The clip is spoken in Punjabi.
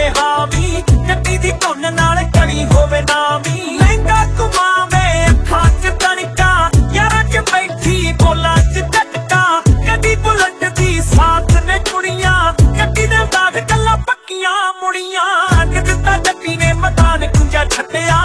ਹੋਵੇ ਹਾਵੀ, ਗੱਡੀ ਦੀ ਧੁਨ ਨਾਲ ਕੜੀ ਹੋਵੇ ਨਾਮੀ। ਲਹਿੰਗਾ ਘੁਮਾਵੇ ਅੱਖਾਂ 'ਚ ਤਣਕਾ, ਯਾਰਾਂ 'ਚ ਬੈਠੀ ਬੋਲਾਂ 'ਚ ਝਟਕਾ। ਗੱਡੀ ਬੁਲਟ ਦੀ ਸਾਥ ਨੇ ਕੁੜੀਆਂ, ਗੱਡੀ ਦੇ ਬਾਅਦ ਗੱਲਾਂ ਪੱਕੀਆਂ ਮੁੜੀਆਂ। ਅੱਜ ਦਿੱਤਾ ਜੱਟੀ ਨੇ ਮਕਾਨ ਕੁੰਜਾ ਛੱਡਿਆ,